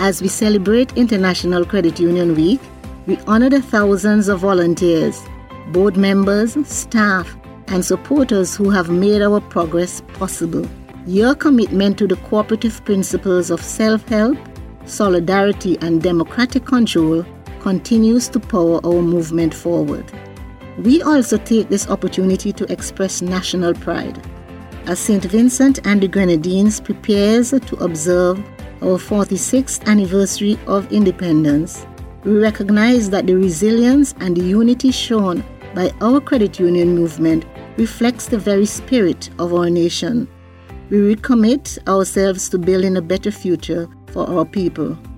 As we celebrate International Credit Union Week, we honor the thousands of volunteers, board members, staff, and supporters who have made our progress possible. Your commitment to the cooperative principles of self-help, solidarity, and democratic control continues to power our movement forward. We also take this opportunity to express national pride. As St. Vincent and the Grenadines prepares to observe our 46th anniversary of independence, we recognize that the resilience and the unity shown by our credit union movement reflects the very spirit of our nation. We recommit ourselves to building a better future for our people.